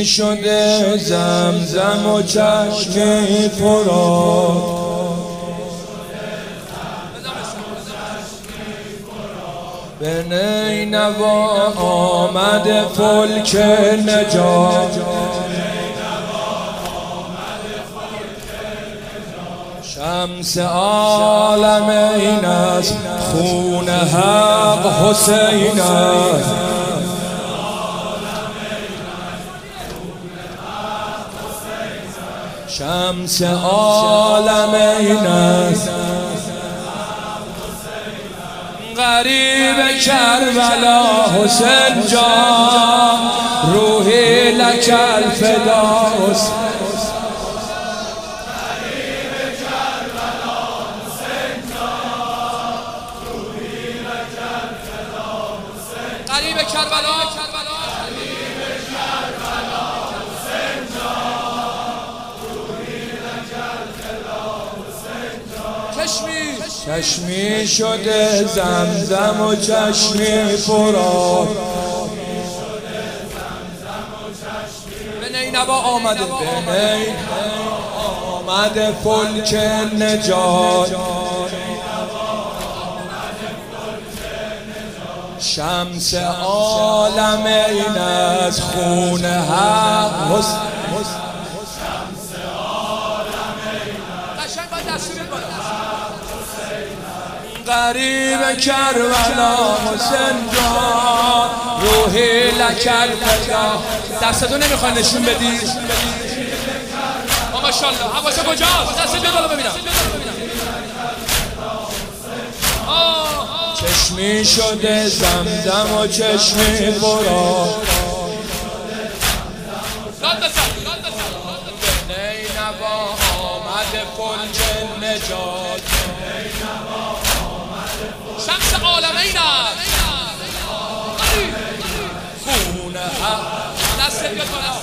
چشمی شده زمزم و چشمی فرات، به نینوا آمد فلک نجات، شمس عالم این است خون حق حسین است، شمس عالم این است غریب کربلا حسین جان، روحی لک الفدا حسین، غریب کربلا چشمی شده زمزم و چشمی فرات، به نینوا آمده، به نینوا آمده فلک نجات، شمس عالم این از خون حق حسین، غریب کربلا حسین جان، روحی لک الفدا. دستتو نمیخوای نشون بدی؟ ماشاءالله. حواست کجاست؟ دست بیا بالا ببینم. چشمی شده زمزم و چشمی فرات، به نینوا آمد فلک نجات، شمس عالمین است خون حق. دست بیاد بالا.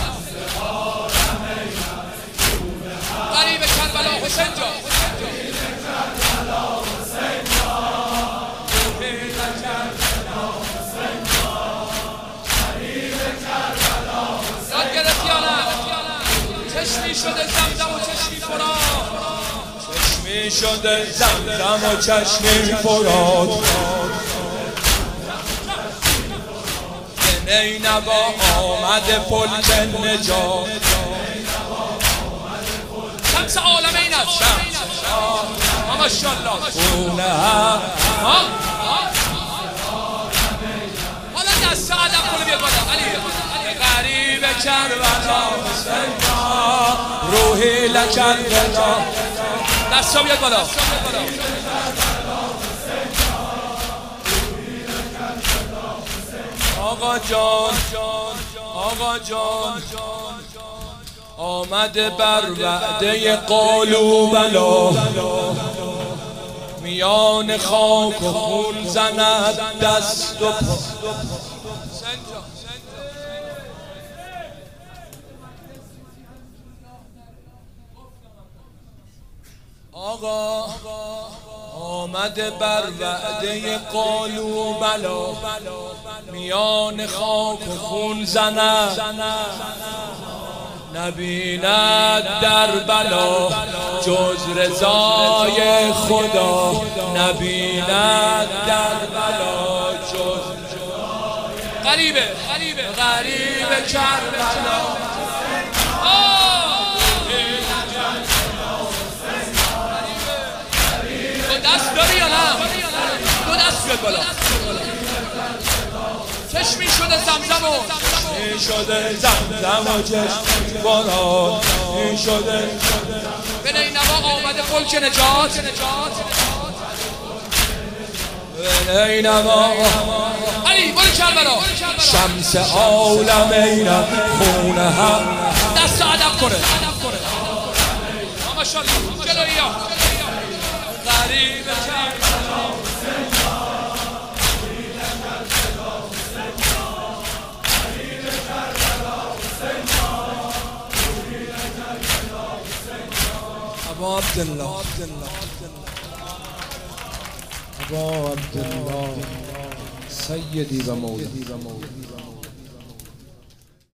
غریب کربلا حسین جان، یاد گرفتی یا نه؟ چشمی شده زمزم و چشمی فرات، چشمی شده زمزم و چشمی فرات، به نینوا آمد فلک نجات، شمس عالمین است ماشاءالله. خون حق. حالا دست ادب کنه بیاد بالا. علی غریب کربلا حسین جان، روحی لک الفدا. دستا بیاد بالا. آقا جان آقا جان آمده بر وعده قالوا بلا، میان خاک و خون زند دست و پا. آقا آمده بر وعده قالوا بلا، میان خاک و خون زند، نبیند در بلا جز رضای خدا، نبیند در بلا جز غریبه کربلا. دست داری یا نه؟ دو دست بیاد بالا. چشمی شده زمزم و چشمی فرات، این شده به نینوا آمده فلک نجات، به نینوا علی برو کربلا. شمس عالم این خون حق. دست ادب کنه ماشاءالله. جلویی ها غریب کربلا ابا عبدالله ابا عبدالله سیدی و مولی